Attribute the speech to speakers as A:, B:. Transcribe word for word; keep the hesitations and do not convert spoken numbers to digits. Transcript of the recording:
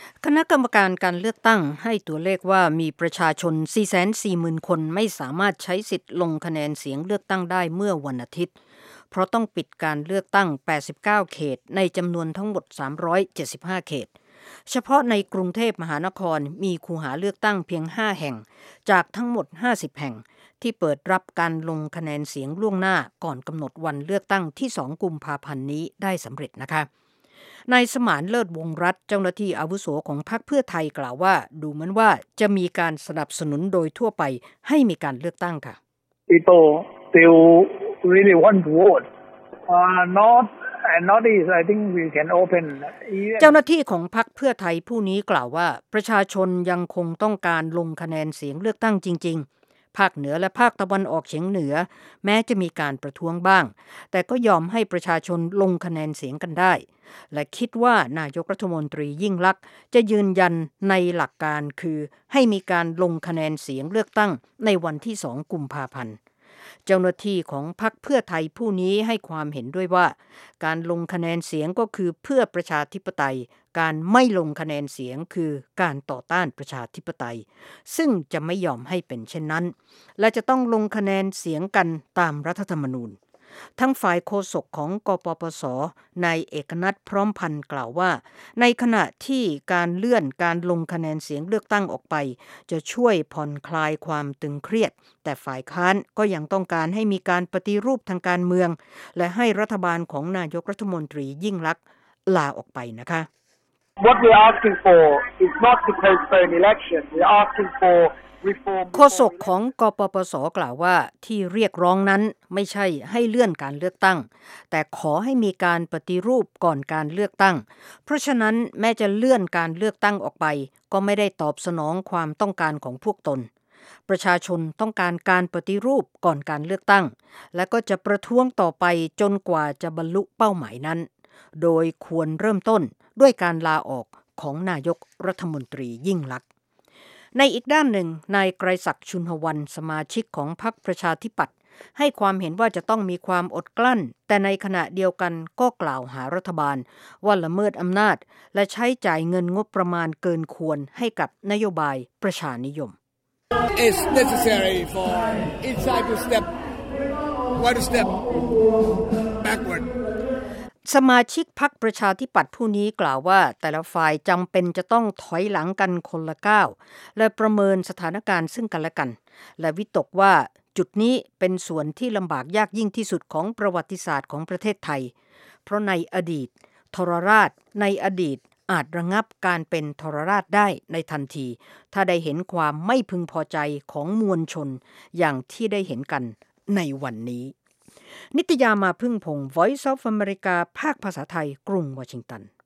A: คณะกรรมการการเลือกตั้งให้ตัวเลขว่ามีประชาชน สี่แสนสี่หมื่น คนไม่สามารถใช้สิทธิ์ลงคะแนนเสียงเลือกตั้งได้เมื่อวันอาทิตย์เพราะต้องปิดการเลือกตั้ง แปดสิบเก้า เขตในจำนวนทั้งหมด สามร้อยเจ็ดสิบห้า เขตเฉพาะในกรุงเทพมหานครมีคูหาเลือกตั้งเพียง ห้า แห่งจากทั้งหมด ห้าสิบ แห่งที่เปิดรับการลงคะแนนเสียงล่วงหน้าก่อนกำหนดวันเลือกตั้งที่ สอง กุมภาพันธ์นี้ได้สำเร็จนะคะนายสมานเลิศวงศ์รัตน์เจ้าหน้าที่อาวุโสของพรรคเพื่อไทยกล่าวว่าดูเหมือนว่าจะมีการสนับสนุนโดยทั่วไปให้มีการเลือกตั้งค่ะ
B: People still really want to vote. Uh, North and Northeast, I think we can open.
A: เจ้าหน้าที่ของพรรคเพื่อไทยผู้นี้กล่าวว่าประชาชนยังคงต้องการลงคะแนนเสียงเลือกตั้งจริงๆภาคเหนือและภาคตะวันออกเฉียงเหนือแม้จะมีการประท้วงบ้างแต่ก็ยอมให้ประชาชนลงคะแนนเสียงกันได้และคิดว่านายกรัฐมนตรียิ่งลักษณ์จะยืนยันในหลักการคือให้มีการลงคะแนนเสียงเลือกตั้งในวันที่ สอง กุมภาพันธ์เจ้าหน้าที่ของพรรคเพื่อไทยผู้นี้ให้ความเห็นด้วยว่าการลงคะแนนเสียงก็คือเพื่อประชาธิปไตยการไม่ลงคะแนนเสียงคือการต่อต้านประชาธิปไตยซึ่งจะไม่ยอมให้เป็นเช่นนั้นและจะต้องลงคะแนนเสียงกันตามรัฐธรรมนูญทั้งฝ่ายโฆษกของกปปสนายเอกนัทพร้อมพันธ์กล่าวว่าในขณะที่การเลื่อนการลงคะแนนเสียงเลือกตั้งออกไปจะช่วยผ่อนคลายความตึงเครียดแต่ฝ่ายค้านก็ยังต้องการให้มีการปฏิรูปทางการเมืองและให้รัฐบาลของนายกรัฐมนตรียิ่งลักษณ์ลาออกไปนะคะ
B: What we're asking for is not to postpone election. We're asking for
A: โฆษกของกปปสกล่าวว่าที่เรียกร้องนั้นไม่ใช่ให้เลื่อนการเลือกตั้งแต่ขอให้มีการปฏิรูปก่อนการเลือกตั้งเพราะฉะนั้นแม้จะเลื่อนการเลือกตั้งออกไปก็ไม่ได้ตอบสนองความต้องการของพวกตนประชาชนต้องการการปฏิรูปก่อนการเลือกตั้งและก็จะประท้วงต่อไปจนกว่าจะบรรลุเป้าหมายนั้นโดยควรเริ่มต้นด้วยการลาออกของนายกรัฐมนตรียิ่งลักษณ์ในอีกด้านหนึ่งนายไกรศักดิ์ชุนหวรรณสมาชิกของพรรคประชาธิปัตย์ให้ความเห็นว่าจะต้องมีความอดกลั้นแต่ในขณะเดียวกันก็กล่าวหารัฐบาลว่าละเมิดอำนาจและใช้จ่ายเงินงบประมาณเกินควรให้กับนโยบายประชานิยม
C: It's necessary for each side to step one step backward
A: สมาชิกพรรคประชาธิปัตย์ผู้นี้กล่าวว่าแต่ละฝ่ายจำเป็นจะต้องถอยหลังกันคนละก้าวและประเมินสถานการณ์ซึ่งกันและกันและวิตกว่าจุดนี้เป็นส่วนที่ลำบากยากยิ่งที่สุดของประวัติศาสตร์ของประเทศไทยเพราะในอดีตทรราชในอดีตอาจระงับการเป็นทรราชได้ในทันทีถ้าได้เห็นความไม่พึงพอใจของมวลชนอย่างที่ได้เห็นกันในวันนี้นิตยามาพึ่งพงศ์ Voice of America ภาคภาษาไทยกรุงวอชิงตัน